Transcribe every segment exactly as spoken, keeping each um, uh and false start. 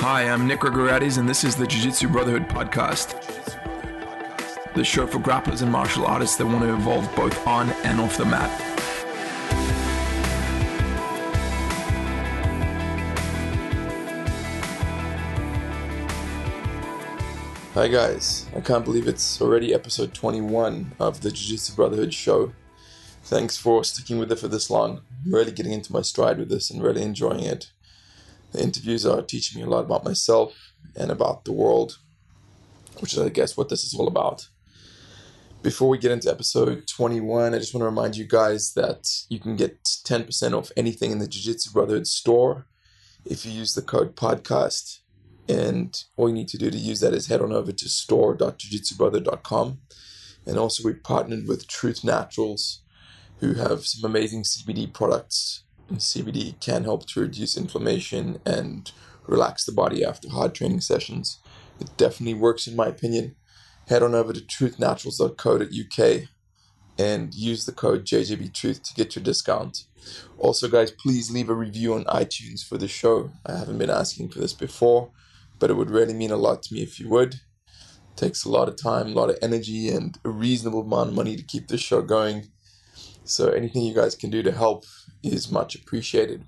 Hi, I'm Nick Gregoriades, and this is the Jiu-Jitsu Brotherhood podcast, the show for grapplers and martial artists that want to evolve both on and off the mat. Hi guys, I can't believe it's already episode twenty-one of the Jiu-Jitsu Brotherhood show. Thanks for sticking with it for this long. I'm really getting into my stride with this and really enjoying it. The interviews are teaching me a lot about myself and about the world, which is, I guess, what this is all about. Before we get into episode twenty-one, I just want to remind you guys that you can get ten percent off anything in the Jiu-Jitsu Brotherhood store if you use the code podcast. And all you need to do to use that is head on over to store dot jiu jitsu brother dot com. And also we partnered with Truth Naturals, who have some amazing C B D products. And C B D can help to reduce inflammation and relax the body after hard training sessions. It definitely works in my opinion. Head on over to truth naturals dot co dot U K and use the code J J B Truth to get your discount. Also guys, please leave a review on iTunes for the show. I haven't been asking for this before, but it would really mean a lot to me if you would. It takes a lot of time, a lot of energy, and a reasonable amount of money to keep this show going. So anything you guys can do to help is much appreciated.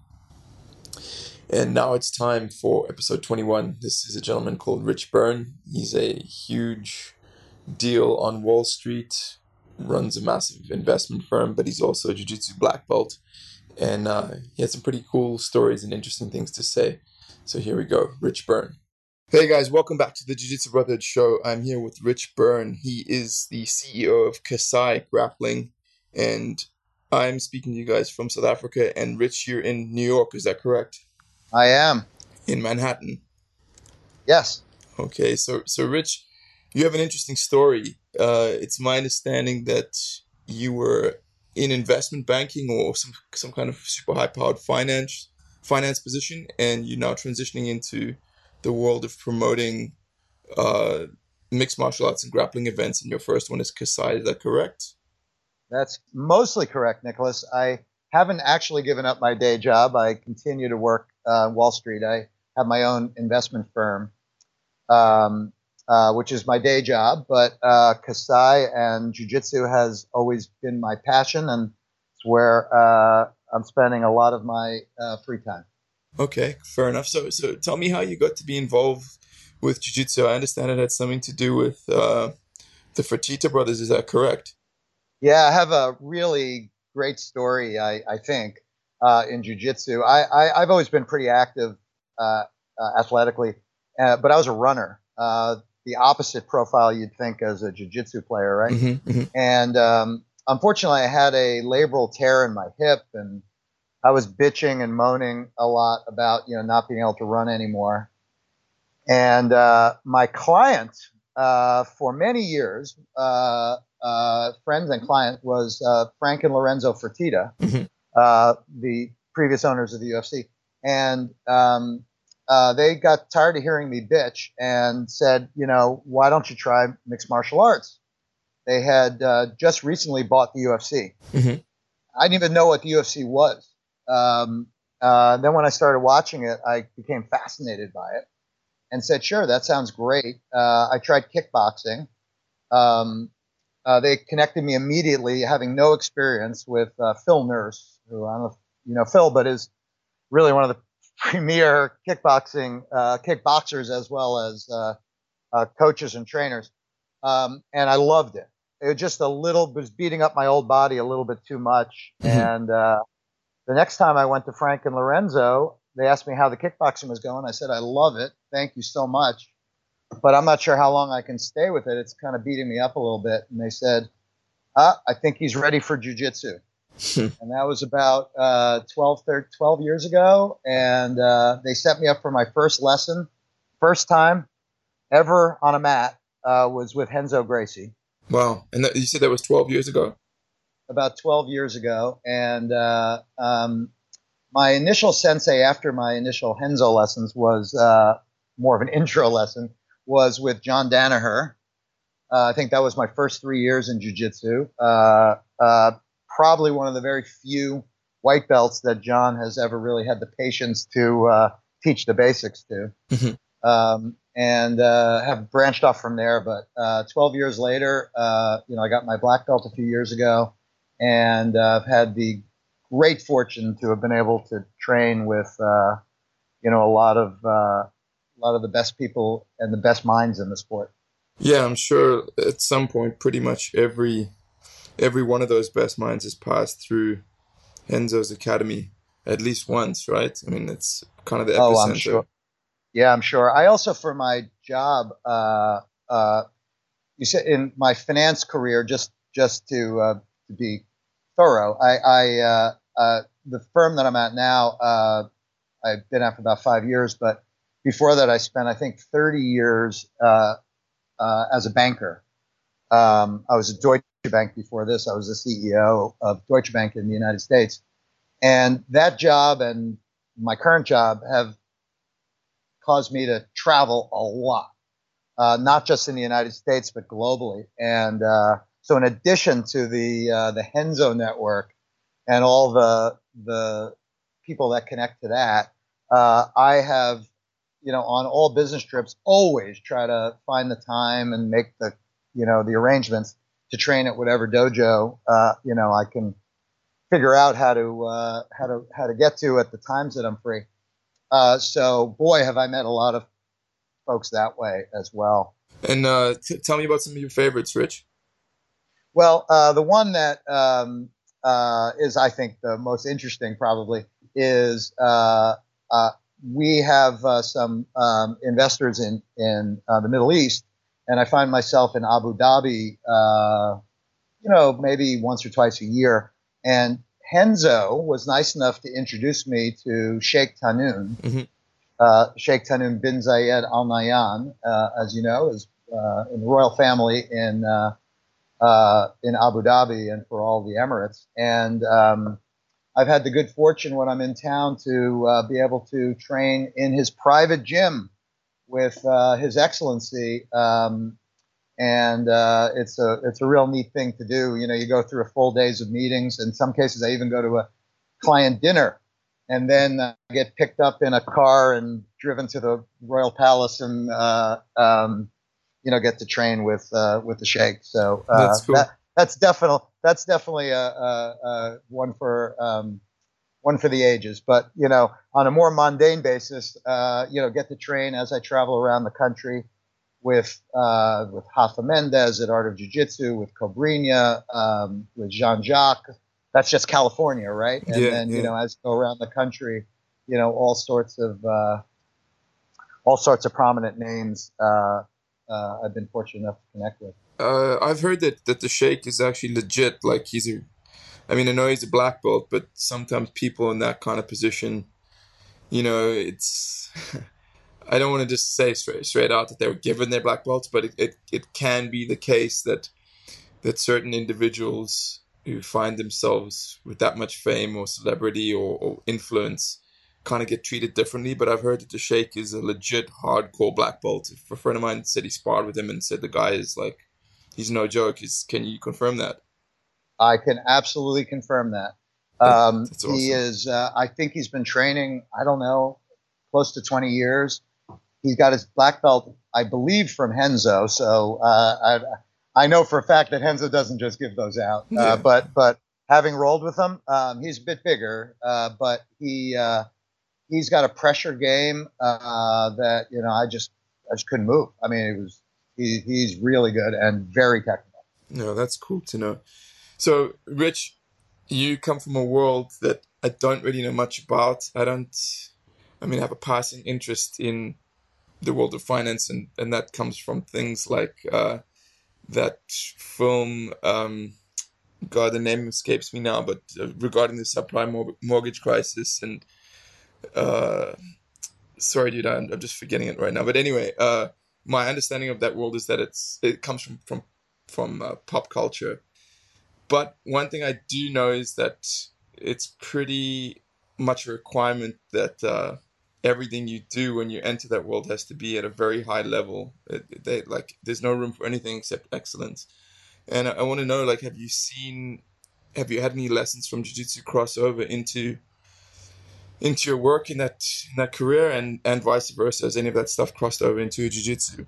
And now it's time for episode twenty-one. This is a gentleman called Rich Byrne. He's a huge deal on Wall Street, runs a massive investment firm, but he's also a jiu-jitsu black belt. And uh, he has some pretty cool stories and interesting things to say. So here we go, Rich Byrne. Hey guys, welcome back to the Jiu-Jitsu Brotherhood show. I'm here with Rich Byrne. He is the C E O of Kasai Grappling, and I'm speaking to you guys from South Africa. And Rich, you're in New York, is that correct? I am. In Manhattan? Yes. Okay, so so Rich, you have an interesting story. Uh, it's my understanding that you were in investment banking or some some kind of super high-powered finance finance position, and you're now transitioning into the world of promoting uh, mixed martial arts and grappling events, and your first one is Kasai. Is that correct? That's mostly correct, Nicholas. I haven't actually given up my day job. I continue to work uh, Wall Street. I have my own investment firm, um, uh, which is my day job. But uh, Kasai and Jiu-Jitsu has always been my passion, and it's where uh, I'm spending a lot of my uh, free time. Okay, fair enough. So, so tell me how you got to be involved with Jiu-Jitsu. I understand it had something to do with uh, the Fertitta brothers. Is that correct? Yeah, I have a really great story, I, I think, uh, in Jiu-Jitsu. I, I, I've always been pretty active uh, uh, athletically, uh, but I was a runner, uh, the opposite profile you'd think as a Jiu-Jitsu player, right? Mm-hmm, mm-hmm. And um, unfortunately, I had a labral tear in my hip, and I was bitching and moaning a lot about, you know, not being able to run anymore. And uh, my client uh, for many years, uh, uh, friends and client, was uh, Frank and Lorenzo Fertitta, Mm-hmm. uh, the previous owners of the U F C. And um, uh, they got tired of hearing me bitch and said, you know, why don't you try mixed martial arts? They had uh, just recently bought the U F C. Mm-hmm. I didn't even know what the U F C was. Um, uh, then when I started watching it, I became fascinated by it and said, sure, that sounds great. Uh, I tried kickboxing. Um, uh, they connected me immediately, having no experience, with uh, Phil Nurse, who I don't know if you know Phil, but is really one of the premier kickboxing uh, kickboxers as well as uh, uh, coaches and trainers. Um, and I loved it. It was just a little, was beating up my old body a little bit too much. Mm-hmm. And uh, the next time I went to Frank and Lorenzo, they asked me how the kickboxing was going. I said, I love it. Thank you so much. But I'm not sure how long I can stay with it. It's kind of beating me up a little bit. And they said, ah, I think he's ready for jiu-jitsu. And that was about uh, twelve, thirteen, twelve years ago. And uh, they set me up for my first lesson. First time ever on a mat uh, was with Renzo Gracie. Wow. And that, you said that was twelve years ago? About twelve years ago. And uh, um, my initial sensei after my initial Renzo lessons was uh, more of an intro lesson, was with John Danaher. Uh, I think that was my first three years in jiu-jitsu. Uh, uh, probably one of the very few white belts that John has ever really had the patience to uh, teach the basics to. Mm-hmm. um, and uh, have branched off from there. But uh, twelve years later, uh, you know, I got my black belt a few years ago, and uh, I've had the great fortune to have been able to train with, uh, you know, a lot of uh, a lot of the best people and the best minds in the sport. Yeah, I'm sure at some point, pretty much every every one of those best minds has passed through Renzo's academy at least once, right? I mean, it's kind of the Oh, I'm epicenter. sure. Yeah, I'm sure. I also, for my job, uh, uh, you said in my finance career, just just to uh, to be thorough, I, I uh, uh, the firm that I'm at now, uh, I've been at for about five years, but before that, I spent I think thirty years uh, uh, as a banker. Um, I was at Deutsche Bank before this. I was the C E O of Deutsche Bank in the United States, and that job and my current job have caused me to travel a lot, uh, not just in the United States, but globally. And uh, so, in addition to the uh, the Henzo network and all the the people that connect to that, uh, I have, you know, on all business trips, always try to find the time and make the, you know, the arrangements to train at whatever dojo, uh, you know, I can figure out how to uh, how to how to get to at the times that I'm free. Uh, so, boy, have I met a lot of folks that way as well. And uh, t- tell me about some of your favorites, Rich. Well, uh, the one that um, uh, is, I think, the most interesting probably is uh, uh, we have uh, some um, investors in in uh, the Middle East, and I find myself in Abu Dhabi, uh, you know, maybe once or twice a year. And Henzo was nice enough to introduce me to Sheikh Tanoon. Mm-hmm. Uh, Sheikh Tanoon bin Zayed Al Nahyan, uh, as you know, is uh, in the royal family in uh, uh, in Abu Dhabi and for all the Emirates. And um, I've had the good fortune when I'm in town to uh, be able to train in his private gym with uh, His Excellency. Um, and uh, it's a it's a real neat thing to do. You know, you go through a full days of meetings. In some cases, I even go to a client dinner, and then uh, get picked up in a car and driven to the royal palace, and uh, um, you know, get to train with uh, with the sheikh. So uh, That's cool. that that's definitely that's definitely a, a, a one for um, one for the ages. But you know, on a more mundane basis, uh, you know, get to train as I travel around the country with uh, with Rafa Mendes at Art of Jiu-Jitsu, with Cobrinha, um, with Jean Jacques. That's just California, right? And Yeah, then, you yeah. know, as you go around the country, you know, all sorts of uh, all sorts of prominent names uh, uh, I've been fortunate enough to connect with. Uh, I've heard that, that the Sheikh is actually legit. Like he's a, I mean, I know he's a black belt, but sometimes people in that kind of position, you know, it's. I don't want to just say straight straight out that they were given their black belts, but it, it, it can be the case that that certain individuals who find themselves with that much fame or celebrity or, or influence kind of get treated differently. But I've heard that the Sheikh is a legit hardcore black belt. A friend of mine said he sparred with him and said the guy is like, he's no joke. Is can you confirm that? I can absolutely confirm that. that Um, that's he awesome. is. Uh, I think he's been training. I don't know, close to twenty years. He's got his black belt, I believe, from Henzo. So uh, I, I know for a fact that Henzo doesn't just give those out. Uh, Yeah. but but having rolled with him, um, he's a bit bigger, uh, but he uh, he's got a pressure game uh, that you know I just I just couldn't move. I mean, it was he, he's really good and very technical. No, that's cool to know. So, Rich, you come from a world that I don't really know much about. I don't, I mean, I have a passing interest in the world of finance, and, and that comes from things like uh, that film. Um, God, the name escapes me now, but uh, regarding the subprime mor- mortgage crisis, and uh, sorry, dude, I'm, I'm just forgetting it right now. But anyway, uh, my understanding of that world is that it's it comes from from from uh, pop culture. But one thing I do know is that it's pretty much a requirement that uh, everything you do when you enter that world has to be at a very high level. It, they, like, there's no room for anything except excellence. And I, I want to know, like, have you seen, have you had any lessons from Jiu-Jitsu crossover into into your work in that in that career, and and vice versa? Has any of that stuff crossed over into jiu-jitsu?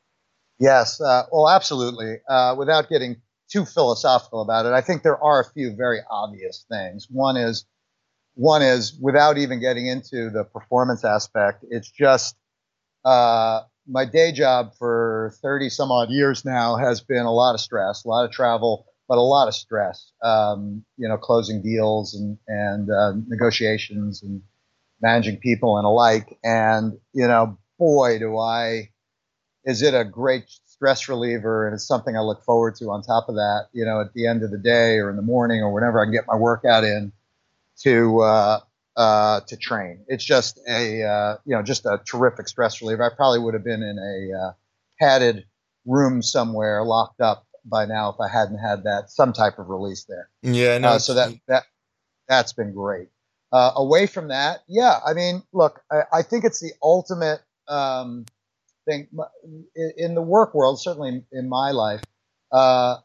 Yes, uh, well, absolutely. Uh, without getting too philosophical about it, I think there are a few very obvious things. One is one is without even getting into the performance aspect. It's just uh, my day job for thirty some odd years now has been a lot of stress, a lot of travel, but a lot of stress. Um, you know, closing deals and and uh, negotiations and managing people and alike. And you know, boy, do I is it a great stress reliever, and it's something I look forward to on top of that, you know, at the end of the day or in the morning or whenever I can get my workout in to uh, uh, to train. It's just a uh, you know just a terrific stress reliever. I probably would have been in a uh, padded room somewhere locked up by now if I hadn't had that some type of release there. Yeah, I know Uh, what so you that mean. that that's been great. Uh, away from that, yeah, I mean, look, I, I think it's the ultimate um, thing in the work world, certainly in my life. Uh,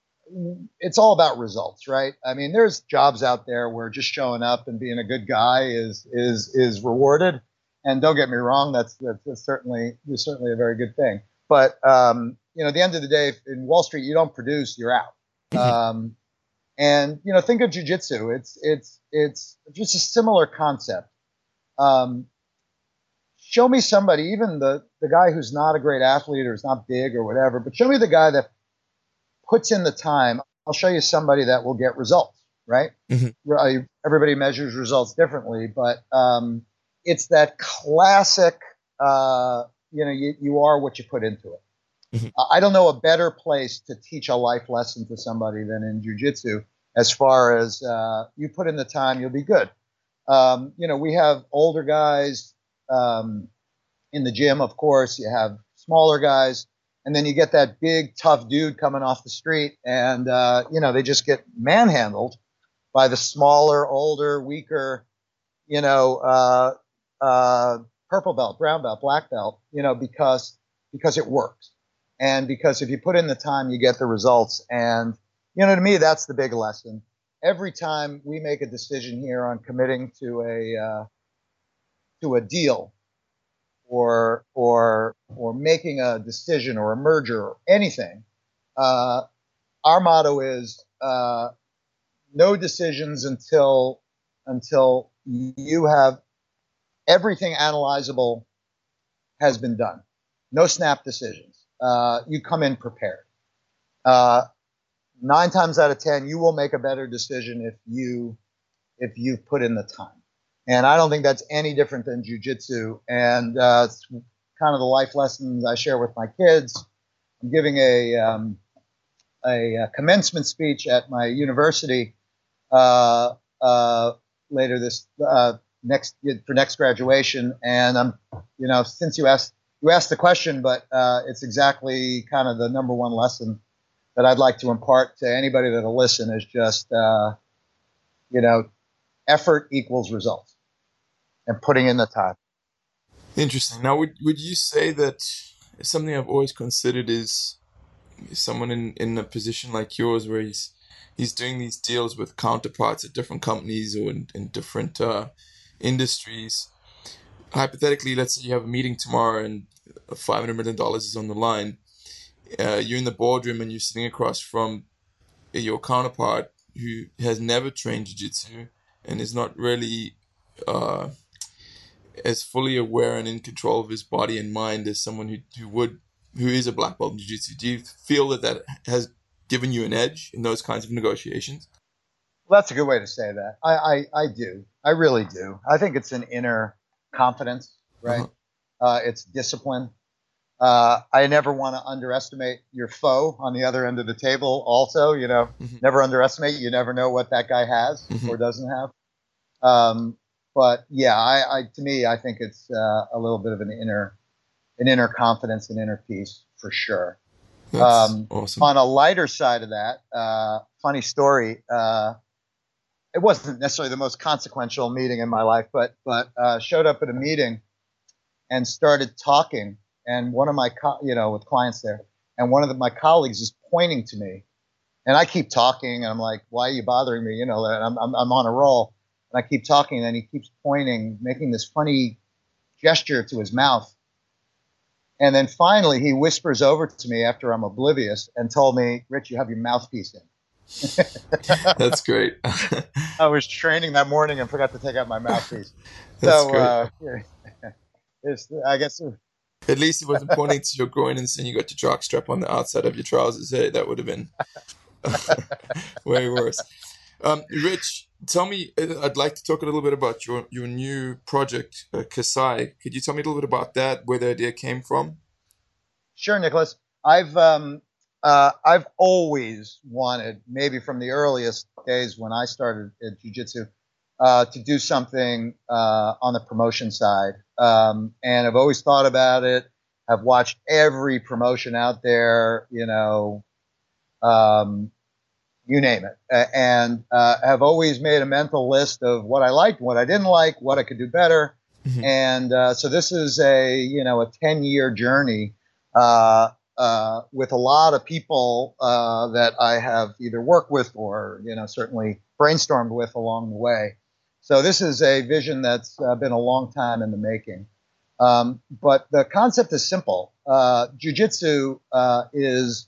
it's all about results, right? I mean, there's jobs out there where just showing up and being a good guy is is is rewarded. And don't get me wrong, that's that's, that's certainly is certainly a very good thing. But um, you know, at the end of the day, in Wall Street, you don't produce, you're out. Mhm. Um, and you know, think of jujitsu. It's it's it's just a similar concept. Um, show me somebody, even the the guy who's not a great athlete or is not big or whatever, but show me the guy that puts in the time. I'll show you somebody that will get results, right? Mhm. Everybody measures results differently, but um, it's that classic, uh, you know, you, you are what you put into it. Mhm. I don't know a better place to teach a life lesson to somebody than in jujitsu, as far as uh, you put in the time, you'll be good. Um, you know, we have older guys um, in the gym, of course. You have smaller guys, and then you get that big, tough dude coming off the street, and uh, you know they just get manhandled by the smaller, older, weaker, you know, uh, uh, purple belt, brown belt, black belt, you know, because because it works, and because if you put in the time, you get the results. And you know, to me, that's the big lesson. Every time we make a decision here on committing to a uh, to a deal, or or or making a decision or a merger or anything, uh, our motto is uh, no decisions until until you have everything analyzable has been done. No snap decisions. Uh, you come in prepared. Uh, Nine times out of ten, you will make a better decision if you if you've put in the time. And I don't think that's any different than jujitsu. And uh, it's kind of the life lessons I share with my kids. I'm giving a um, a, a commencement speech at my university uh, uh, later this uh, next for next graduation. And I'm, you know, since you asked you asked the question, but uh, it's exactly kind of the number one lesson that I'd like to impart to anybody that'll listen is just, uh, you know, effort equals results and putting in the time. Interesting. Now, would would you say that something I've always considered is someone in in a position like yours, where he's he's doing these deals with counterparts at different companies or in, in different uh, industries. Hypothetically, let's say you have a meeting tomorrow and five hundred million dollars is on the line. Uh, you're in the boardroom and you're sitting across from your counterpart who has never trained jiu-jitsu and is not really uh, as fully aware and in control of his body and mind as someone who, who would who is a black belt in jiu-jitsu. Do you feel that that has given you an edge in those kinds of negotiations? Well, that's a good way to say that. I, I, I do. I really do. I think it's an inner confidence, right? Uh-huh. Uh, it's discipline. Uh, I never want to underestimate your foe on the other end of the table. Also, you know, Hmm. never underestimate. You never know what that guy has Hmm. or doesn't have. Um, but yeah, I, I to me, I think it's uh, a little bit of an inner an inner confidence and inner peace for sure. That's Um, awesome. on a lighter side of that, uh, funny story. Uh, it wasn't necessarily the most consequential meeting in my life, but but uh, showed up at a meeting and started talking. And one of my, co- you know, with clients there, and one of the, my colleagues is pointing to me, and I keep talking, and I'm like, "Why are you bothering me?" You know, and I'm I'm, I'm on a roll. And I keep talking, and he keeps pointing, making this funny gesture to his mouth. And then finally, he whispers over to me after I'm oblivious and told me, "Rich, you have your mouthpiece in." That's great. I was training that morning and forgot to take out my mouthpiece. That's So great. uh, it's, I guess, At least he wasn't pointing to your groin and saying you got your jock strap on the outside of your trousers. Hey, that would have been way worse. Um, Rich, tell me, uh, I'd like to talk a little bit about your, your new project, uh, Kasai. Could you tell me a little bit about that, where the idea came from? Sure, Nicholas. I've um, uh, I've always wanted, maybe from the earliest days when I started at jiu-jitsu, uh, to do something uh, on the promotion side. Um, and I've always thought about it. I've watched every promotion out there, you know, um, you name it, A- and uh, have always made a mental list of what I liked, what I didn't like, what I could do better. Mhm. And uh, so this is a, you know, a ten-year journey uh, uh, with a lot of people uh, that I have either worked with or, you know, certainly brainstormed with along the way. So this is a vision that's uh, been a long time in the making. Um, but the concept is simple. Uh, jiu-jitsu uh, is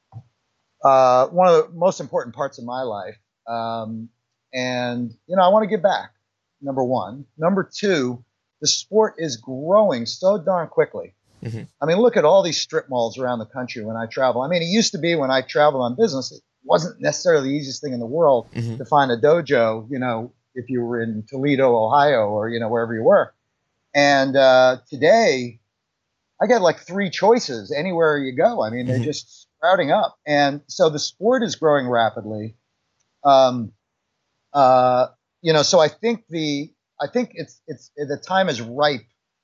uh, one of the most important parts of my life. Um, and, you know, I want to give back, number one. Number two, the sport is growing so darn quickly. Mm-hmm. I mean, look at all these strip malls around the country when I travel. I mean, it used to be when I traveled on business, it wasn't necessarily the easiest thing in the world Mm-hmm. to find a dojo, you know, if you were in Toledo, Ohio, or, you know, wherever you were. And uh, today, I get like three choices anywhere you go. I mean, they're Mm-hmm. just sprouting up. And so the sport is growing rapidly. Um, uh, you know, so I think the I think it's it's the time is ripe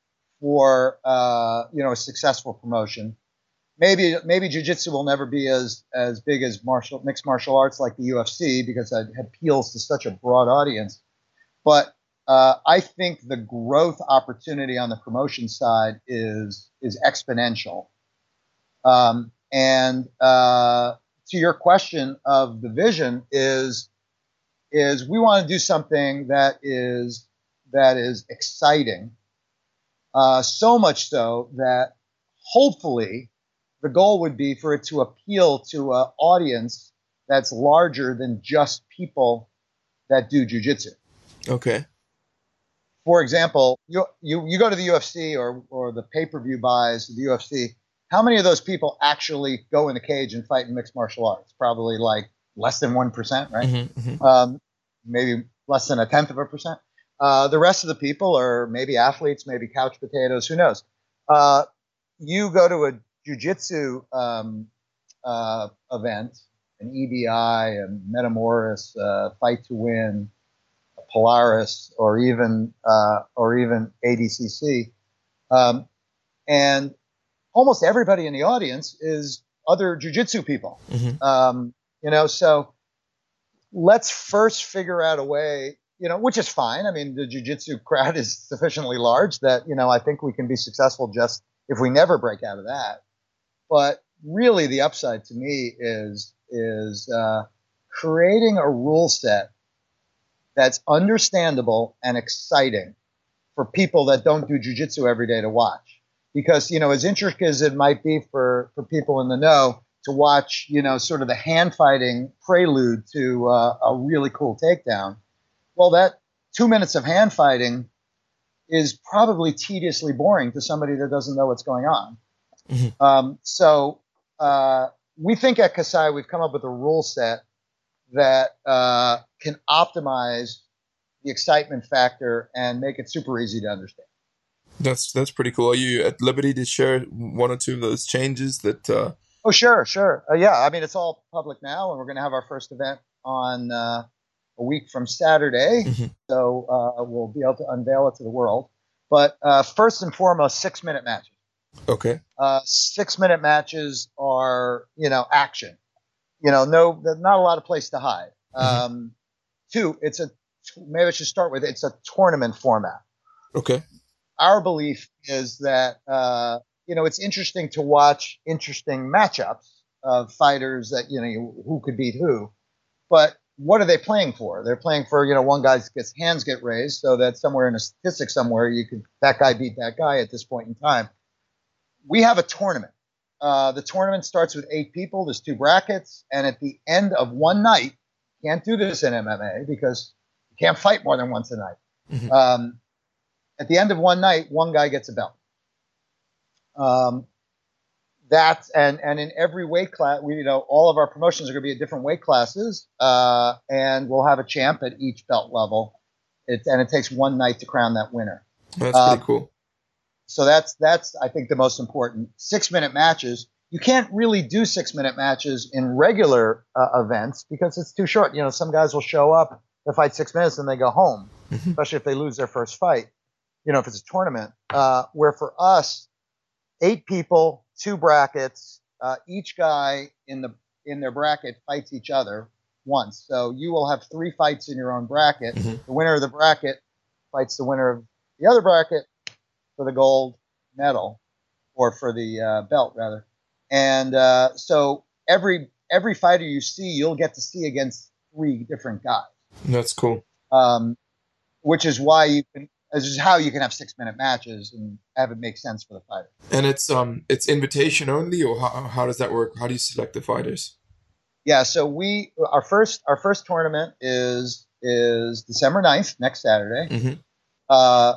for uh, you know, a successful promotion. Maybe maybe jiu-jitsu will never be as as big as martial mixed martial arts like the U F C because it appeals to such a broad audience. But uh, I think the growth opportunity on the promotion side is is exponential. Um, and uh, to your question of the vision is is we want to do something that is that is exciting, uh, so much so that hopefully the goal would be for it to appeal to an audience that's larger than just people that do jujitsu. Okay. For example, you you you go to the U F C or or the pay per view buys of the U F C. How many of those people actually go in the cage and fight in mixed martial arts? Probably like less than one percent, right? Mm-hmm. Mm-hmm. Um, maybe less than a tenth of a percent. Uh, the rest of the people are maybe athletes, maybe couch potatoes. Who knows? Uh, you go to a jujitsu um, uh, event, an E B I, a Metamoris, uh, Fight to Win, Polaris, or even uh, or even A D C C, um, and almost everybody in the audience is other jujitsu people. Mm-hmm. Um, you know, so let's first figure out a way. You know, which is fine. I mean, the jujitsu crowd is sufficiently large that, you know, I think we can be successful just if we never break out of that. But really, the upside to me is is uh, creating a rule set that's understandable and exciting for people that don't do jujitsu every day to watch. Because, you know, as intricate as it might be for, for people in the know to watch, you know, sort of the hand fighting prelude to uh, a really cool takedown, well, that two minutes of hand fighting is probably tediously boring to somebody that doesn't know what's going on. Mm-hmm. Um, so uh, we think at Kasai we've come up with a rule set that uh, can optimize the excitement factor and make it super easy to understand. That's that's pretty cool. Are you at liberty to share one or two of those changes that? Uh... Oh, sure, sure. Uh, yeah, I mean, it's all public now, and we're going to have our first event on uh, a week from Saturday. Mm-hmm. So uh, we'll be able to unveil it to the world. But uh, first and foremost, six minute matches. Okay. Uh, six minute matches are, you know, action. You know, no, not a lot of place to hide. Mm-hmm. Um, two, it's a, maybe I should start with, it's a tournament format. Okay. Our belief is that, uh, you know, it's interesting to watch interesting matchups of fighters that, you know, who could beat who. But what are they playing for? They're playing for, you know, one guy gets hands get raised so that somewhere in a statistic somewhere you could that guy beat that guy at this point in time. We have a tournament. Uh, the tournament starts with eight people. There's two brackets, and at the end of one night, can't do this in M M A because you can't fight more than once a night. Mm-hmm. Um, at the end of one night, one guy gets a belt. Um, that's and and in every weight class, we you know all of our promotions are going to be at different weight classes, uh, and we'll have a champ at each belt level. It, and it takes one night to crown that winner. That's pretty um, cool. So that's that's I think the most important. Six minute matches. You can't really do six minute matches in regular uh, events because it's too short. You know, some guys will show up, they fight six minutes, and they go home, mm-hmm. especially if they lose their first fight. You know, if it's a tournament. Uh, where for us, eight people, two brackets, uh, each guy in the in their bracket fights each other once. So you will have three fights in your own bracket. Mm-hmm. The winner of the bracket fights the winner of the other bracket for the gold medal, or for the uh, belt rather. And uh, so every every fighter you see, you'll get to see against three different guys. That's cool. Um, which is why you can. This is how you can have six minute matches and have it make sense for the fighter. And it's um it's invitation only, or how how does that work? How do you select the fighters? Yeah, so we our first our first tournament is is December ninth, next Saturday. Mm-hmm. Uh,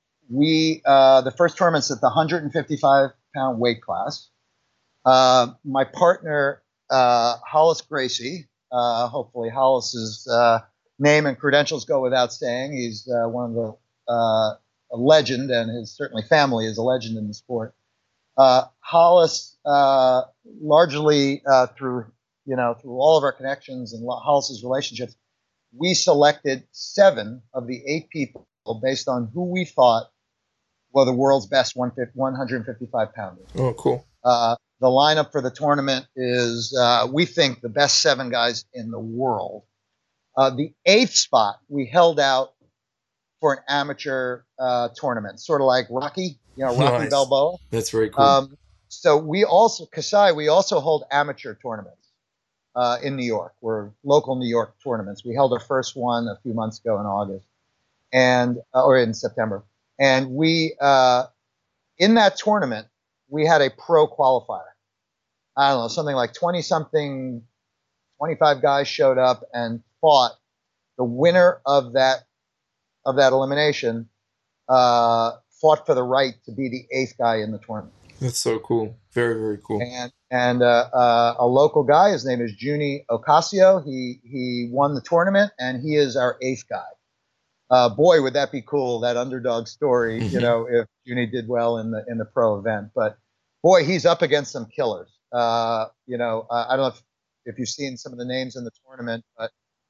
we uh, the first tournament's at the one hundred fifty-five pound weight class. Uh, my partner uh, Hollis Gracie. Uh, hopefully, Hollis's uh, name and credentials go without saying. He's uh, one of the Uh, a legend, and his certainly family is a legend in the sport. Uh, Hollis, uh, largely uh, through you know through all of our connections and Hollis's relationships, we selected seven of the eight people based on who we thought were the world's best one hundred fifty-five pounders. Oh, cool. Uh, the lineup for the tournament is, uh, we think, the best seven guys in the world. Uh, the eighth spot we held out for an amateur uh, tournament, sort of like Rocky, you know, Rocky nice. Balboa. That's very cool. Um, so we also, Kasai, we also hold amateur tournaments uh, in New York. We're local New York tournaments. We held our first one a few months ago in August, and uh, or in September. And we, uh, in that tournament, we had a pro qualifier. I don't know, something like twenty-something, twenty-five guys showed up and fought. The winner of that of that elimination uh, fought for the right to be the eighth guy in the tournament. That's so cool. Very, very cool. And and uh, uh, a local guy, his name is Juni Ocasio. He he won the tournament, and he is our eighth guy. Uh, boy, would that be cool, that underdog story, mm-hmm. you know, if Juni did well in the in the pro event. But boy, he's up against some killers. Uh, you know, uh, I don't know if, if you've seen some of the names in the tournament, but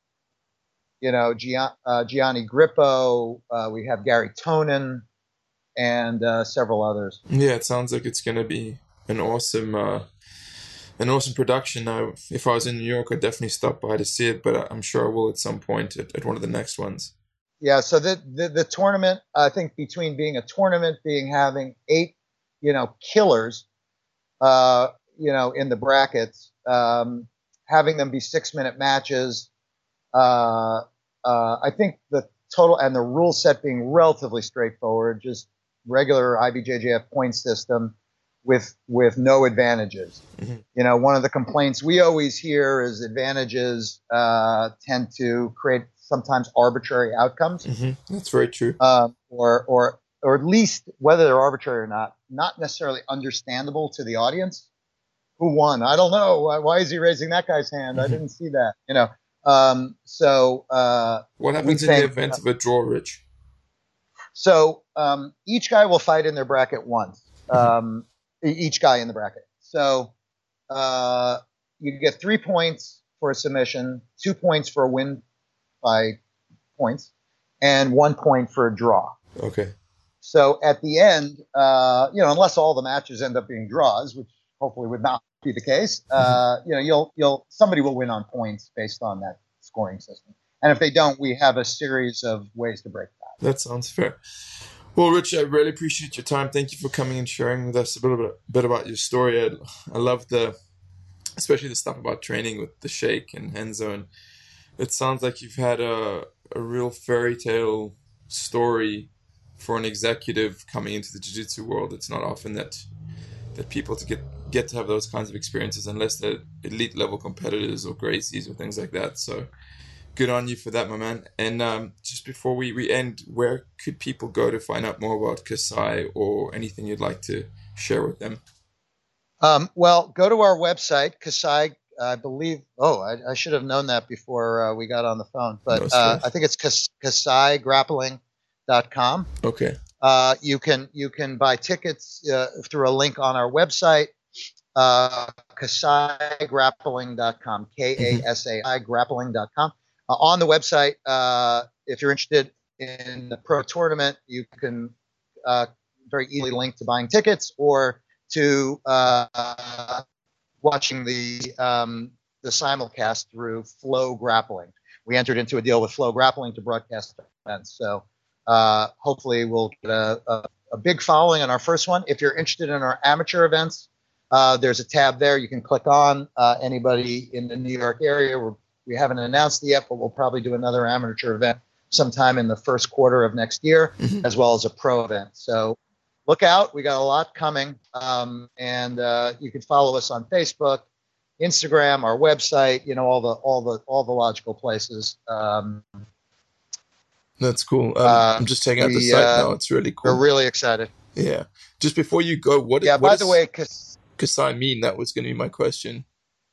you know, Gian, uh, Gianni Grippo, uh, we have Gary Tonin, and uh, several others. Yeah, it sounds like it's going to be an awesome, uh, an awesome production. Now, if I was in New York, I'd definitely stop by to see it, but I'm sure I will at some point at, at one of the next ones. Yeah, so the, the the tournament, I think between being a tournament, being having eight, you know, killers, uh, you know, in the brackets, um, having them be six minute matches. Uh, uh, I think the total and the rule set being relatively straightforward, just regular I B J J F point system with with no advantages. Mm-hmm. You know, one of the complaints we always hear is advantages uh, tend to create sometimes arbitrary outcomes. Mm-hmm. That's very true. Um, or or or at least whether they're arbitrary or not, not necessarily understandable to the audience. Who won? I don't know. Why, why is he raising that guy's hand? Mm-hmm. I didn't see that. You know. Um, so, uh, what happens in think, the event uh, of a draw, Rich? So, um, each guy will fight in their bracket once, um, mm-hmm. each guy in the bracket. So, uh, you get three points for a submission, two points for a win by points, and one point for a draw. Okay. So at the end, uh, you know, unless all the matches end up being draws, which hopefully would not be the case, uh, you know, you'll you'll somebody will win on points based on that scoring system. And if they don't, we have a series of ways to break that. That sounds fair. Well, Rich, I really appreciate your time. Thank you for coming and sharing with us a little bit, bit about your story. I, I love the, especially the stuff about training with the Sheikh and Renzo and It sounds like you've had a, a real fairy tale story for an executive coming into the jiu-jitsu world. It's not often that that people to get get to have those kinds of experiences unless they're elite level competitors or Gracies or things like that. So good on you for that, my man. And um, just before we, we end, where could people go to find out more about Kasai or anything you'd like to share with them? Um, well, go to our website, Kasai. I believe. Oh, I, I should have known that before uh, we got on the phone, but No uh, I stress. think it's Kas- kasai grappling dot com. Okay. Uh, you can you can buy tickets uh, through a link on our website, uh, kasai grappling dot com, K A Hmm. S A I grappling dot com. Uh, on the website, uh, if you're interested in the pro tournament, you can uh, very easily link to buying tickets or to uh, watching the um, the simulcast through Flow Grappling. We entered into a deal with Flow Grappling to broadcast events, so uh, hopefully we'll get a, a, a big following on our first one. If you're interested in our amateur events, uh, there's a tab there you can click on. Uh, anybody in the New York area, we're, we haven't announced it yet, but we'll probably do another amateur event sometime in the first quarter of next year, Hmm. as well as a pro event. So look out. We got a lot coming. Um, and uh, you can follow us on Facebook, Instagram, our website, you know, all the all the all the logical places. Um, That's cool. Um, uh, I'm just checking out the we site uh, now. It's really are cool. really excited. Yeah. Just before you go, what Yeah, what by the does way, Kas- Kasai mean? That was going to be my question.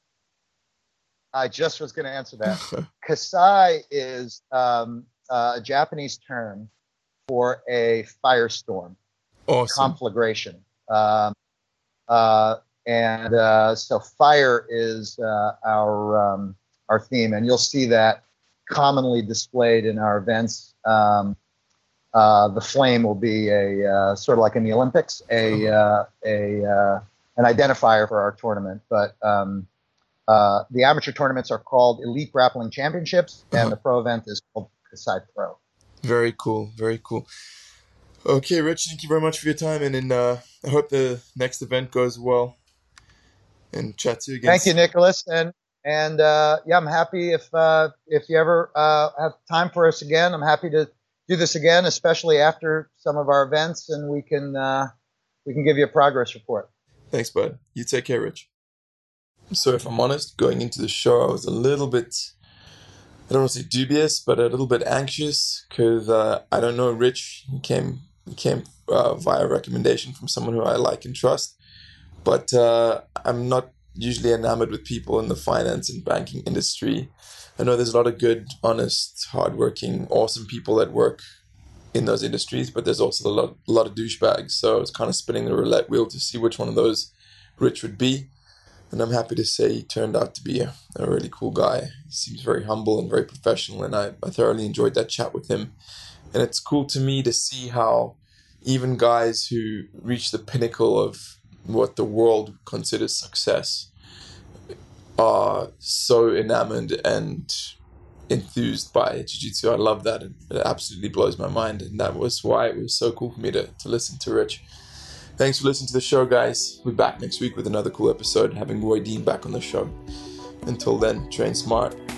I just was going to answer that. Kasai is um, uh, a Japanese term for a firestorm, Awesome. conflagration. Um, uh, and uh, so fire is uh, our um, our theme, and you'll see that commonly displayed in our events. Um, uh, the flame will be a uh, sort of like in the Olympics, a Uh-huh. uh, a uh, an identifier for our tournament. But um, uh, the amateur tournaments are called Elite Grappling Championships, and Uh-huh. the pro event is called Kasai Pro. Very cool. Very cool. Okay, Rich, thank you very much for your time, and then uh, I hope the next event goes well. And chat to you again Thank you, soon. Nicholas, and and uh, yeah, I'm happy if uh, if you ever uh, have time for us again. I'm happy to do this again, especially after some of our events, and we can uh, we can give you a progress report. Thanks, bud. You take care, Rich. So, if I'm honest, going into the show, I was a little bit, I don't want to say dubious, but a little bit anxious because uh, I don't know Rich. He came, he came uh, via recommendation from someone who I like and trust. But uh, I'm not usually enamored with people in the finance and banking industry. I know there's a lot of good, honest, hardworking, awesome people that work in those industries, but there's also a lot, a lot of douchebags. So I was kind of spinning the roulette wheel to see which one of those Rich would be. And I'm happy to say he turned out to be a, a really cool guy. He seems very humble and very professional, and I, I thoroughly enjoyed that chat with him. And it's cool to me to see how even guys who reach the pinnacle of what the world considers success are so enamored and enthused by jiu-jitsu. I love that. It, it absolutely blows my mind. And that was why it was so cool for me to, to listen to Rich. Thanks for listening to the show, guys. We'll be back next week with another cool episode, having Roy Dean back on the show. Until then, train smart,